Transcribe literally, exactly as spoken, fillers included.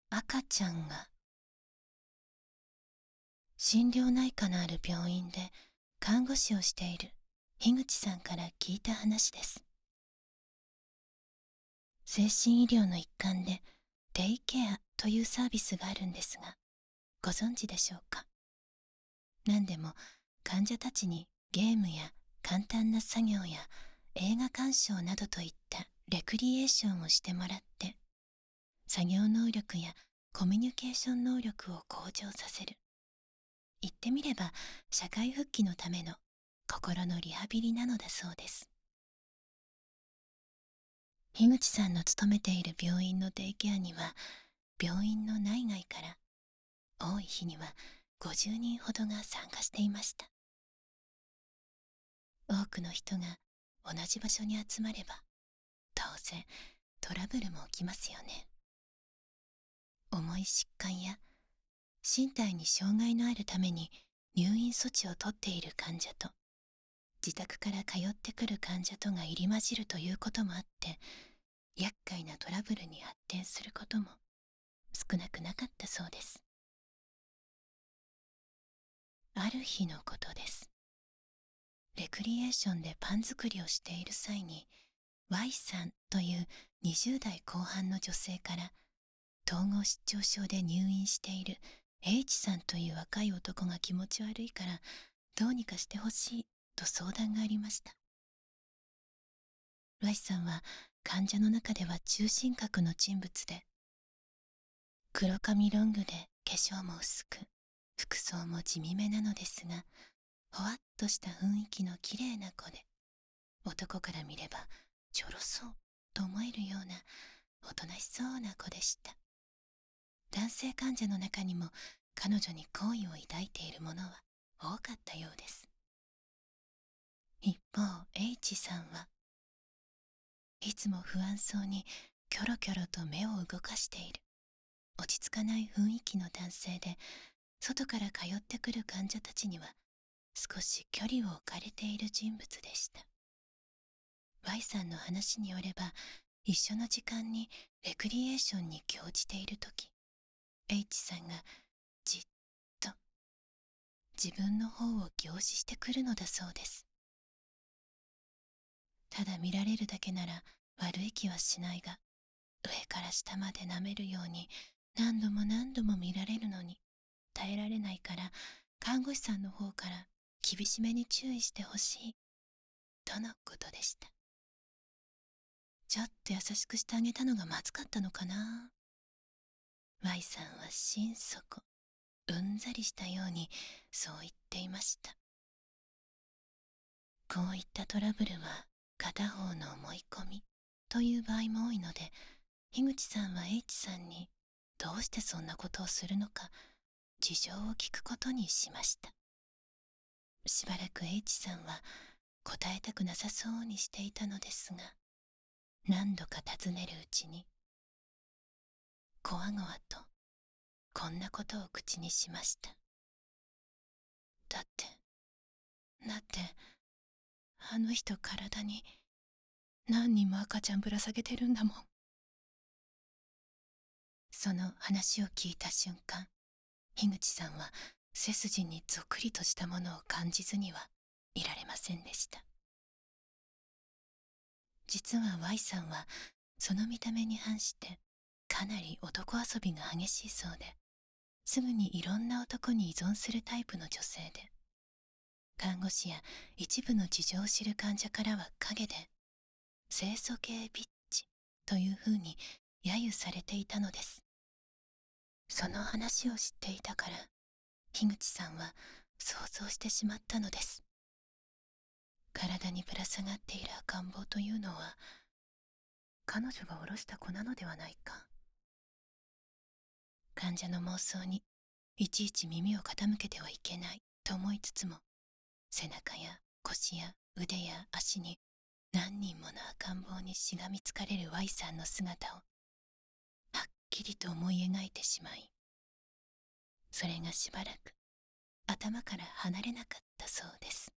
赤ちゃんが。心療内科のある病院で看護師をしている樋口さんから聞いた話です。精神医療の一環でデイケアというサービスがあるんですが、ご存知でしょうか。何でも患者たちにゲームや簡単な作業や映画鑑賞などといったレクリエーションをしてもらって、作業能力やコミュニケーション能力を向上させる。言ってみれば社会復帰のための心のリハビリなのだそうです。樋口さんの勤めている病院のデイケアには、病院の内外から多い日にはごじゅうにんほどが参加していました。多くの人が同じ場所に集まれば、当然トラブルも起きますよね。重い疾患や身体に障害のあるために入院措置を取っている患者と、自宅から通ってくる患者とが入り混じるということもあって、厄介なトラブルに発展することも少なくなかったそうです。ある日のことです。レクリエーションでパン作りをしている際に、Y さんというにじゅう代後半の女性から、統合失調症で入院している H さんという若い男が気持ち悪いからどうにかしてほしいと相談がありました。 Y さんは患者の中では中心格の人物で、黒髪ロングで化粧も薄く、服装も地味めなのですが、ほわっとした雰囲気のきれいな子で、男から見ればちょろそうと思えるようなおとなしそうな子でした。男性患者の中にも彼女に好意を抱いている者は多かったようです。一方 H さんはいつも不安そうにキョロキョロと目を動かしている落ち着かない雰囲気の男性で、外から通ってくる患者たちには少し距離を置かれている人物でした。 Y さんの話によれば、一緒の時間にレクリエーションに興じているとき、 H さんがじっと自分の方を凝視してくるのだそうです。ただ見られるだけなら悪い気はしないが、上から下まで舐めるように何度も何度も見られるのに耐えられないから、看護師さんの方から厳しめに注意してほしいとのことでした。ちょっと優しくしてあげたのがまずかったのかな。 Y さんは心底うんざりしたようにそう言っていました。こういったトラブルは片方の思い込みという場合も多いので、樋口さんは H さんにどうしてそんなことをするのか事情を聞くことにしました。しばらく H さんは答えたくなさそうにしていたのですが、何度か尋ねるうちにこわごわとこんなことを口にしました。だってだってあの人体に何人も赤ちゃんぶら下げてるんだもん。その話を聞いた瞬間、樋口さんは背筋にぞくりとしたものを感じずにはいられませんでした。実は Y さんはその見た目に反してかなり男遊びが激しいそうで、すぐにいろんな男に依存するタイプの女性で、看護師や一部の事情を知る患者からは陰で清楚系ビッチというふうに揶揄されていたのです。その話を知っていたから、樋口さんは想像してしまったのです。体にぶら下がっている赤ん坊というのは彼女が下ろした子なのではないか。患者の妄想にいちいち耳を傾けてはいけないと思いつつも、背中や腰や腕や足に何人もの赤ん坊にしがみつかれる Y さんの姿をはっきりと思い描いてしまい、それがしばらく頭から離れなかったそうです。